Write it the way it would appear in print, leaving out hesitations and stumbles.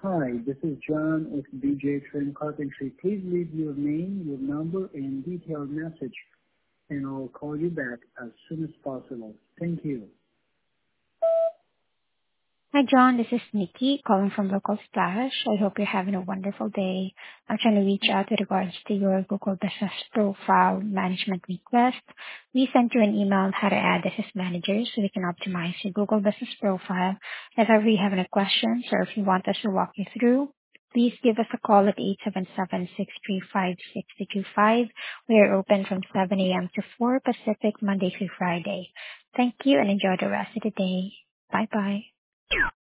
Hi, this is John with BJ Trim Carpentry. Please leave your name, your number, and detailed message, and I'll call you back as soon as possible. Thank you. Hi, John. This is Nikki calling from Local Splash. I hope you're having a wonderful day. I'm trying to reach out with regards to your Google Business Profile management request. We sent you an email on how to add this as manager so we can optimize your Google Business Profile. If ever you have any questions or if you want us to walk you through, please give us a call at 877-635-6225. We are open from 7 a.m. to 4 Pacific, Monday through Friday. Thank you and enjoy the rest of the day. Bye-bye.